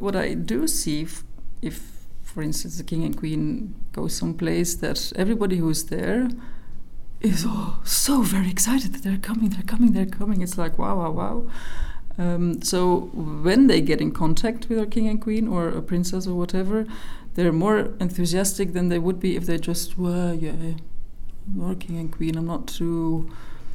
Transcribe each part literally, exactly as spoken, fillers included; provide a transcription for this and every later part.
what I do see, if, if, for instance, the king and queen go someplace, that everybody who's there is oh, so very excited that they're coming, they're coming, they're coming. It's like, wow, wow, wow. Um, so when they get in contact with our king and queen or a princess or whatever, they're more enthusiastic than they would be if they just were, yeah, our king and queen. I'm not too...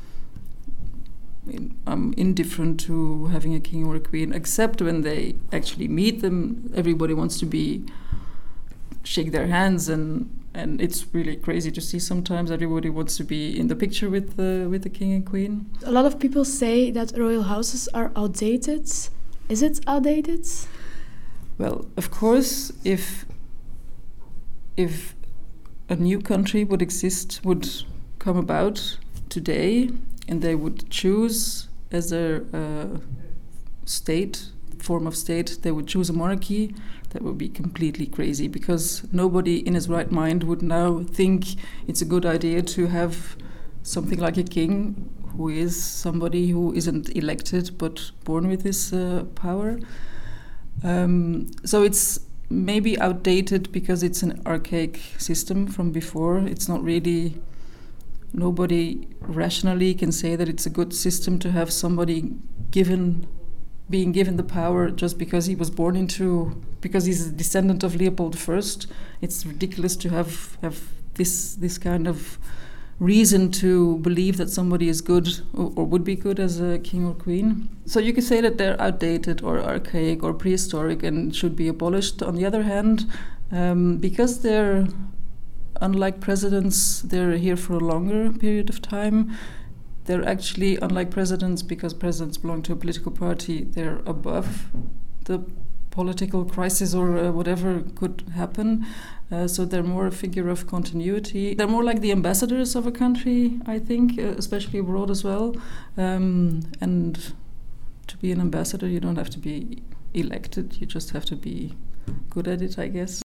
I'm indifferent to having a king or a queen, except when they actually meet them. Everybody wants to be shake their hands, and and it's really crazy to see. Sometimes everybody wants to be in the picture with the with the king and queen. A lot of people say that royal houses are outdated. Is it outdated? Well, of course, if if a new country would exist, would come about today, and they would choose as their uh, state, form of state, they would choose a monarchy, that would be completely crazy, because nobody in his right mind would now think it's a good idea to have something like a king who is somebody who isn't elected but born with this uh, power. Um, so it's maybe outdated because it's an archaic system from before. It's not really... Nobody rationally can say that it's a good system to have somebody given, being given the power just because he was born into, because he's a descendant of Leopold the First. It's ridiculous to have have this this kind of reason to believe that somebody is good or, or would be good as a king or queen. So you could say that they're outdated or archaic or prehistoric and should be abolished. On the other hand, um, because they're unlike presidents, they're here for a longer period of time. They're actually, unlike presidents, because presidents belong to a political party, they're above the political crisis or uh, whatever could happen. Uh, so they're more a figure of continuity. They're more like the ambassadors of a country, I think, uh, especially abroad as well. Um, and to be an ambassador, you don't have to be elected. You just have to be good at it, I guess.